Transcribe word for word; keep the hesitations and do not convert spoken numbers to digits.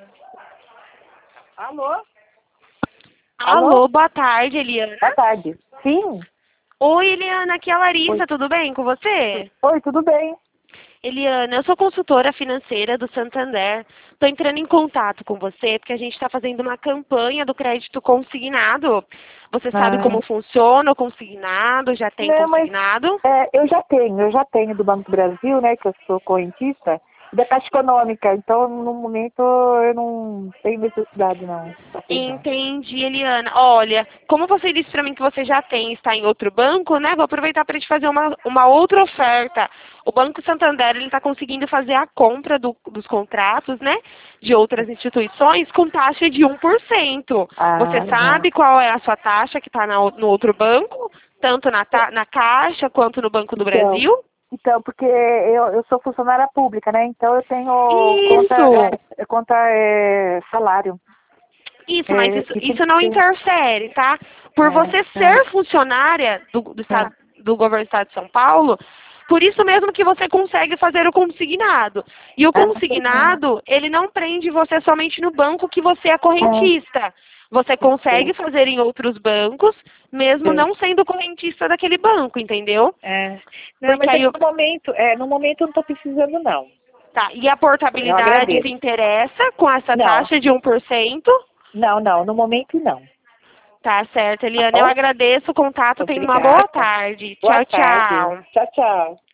Alô? Alô, Alô? boa tarde, Eliana. Boa tarde. Sim? Oi, Eliana, aqui é a Larissa, Oi. tudo bem com você? Oi, tudo bem? Eliana, eu sou consultora financeira do Santander. Estou entrando em contato com você porque a gente está fazendo uma campanha do crédito consignado. Você sabe Ah, como funciona o consignado? Já tem não, mas consignado? é, eu já tenho, eu já tenho do Banco do Brasil, né, que eu sou correntista, e da Caixa Econômica, então no momento eu não tenho necessidade não. Tá bem, não. Entendi, Eliana. Olha, como você disse para mim que você já tem, está em outro banco, né? Vou aproveitar para te fazer uma, uma outra oferta. O Banco Santander ele está conseguindo fazer a compra do- dos contratos, né? De outras instituições com taxa de um por cento. Ah, Você legal. sabe qual é a sua taxa que está no outro banco? Tanto na, ta- na Caixa quanto no Banco do Então, Brasil? então porque eu, eu sou funcionária pública, né, então eu tenho conta, Isso! é, conta é, salário. Isso, mas É, isso, e tem isso que não ter. interfere, tá? Por É, você é, ser funcionária do, do, é, estado, do governo do estado de São Paulo, por isso mesmo que você consegue fazer o consignado. E o é, é, consignado, ele não prende você somente no banco que você é é, correntista. Você consegue fazer em outros bancos, mesmo é. não sendo correntista daquele banco, entendeu? É. Não, Porque mas é aí, que o- no momento, é, no momento eu não estou precisando, não. tá, e a Eu portabilidade te agradeço. interessa com essa Não, taxa de um por cento? não, não, no momento não. Tá certo, Tá Eliana. Eu bom? agradeço o contato. Tenha uma boa Obrigada. tarde. Boa Tchau, tarde. tchau. Tchau, tchau.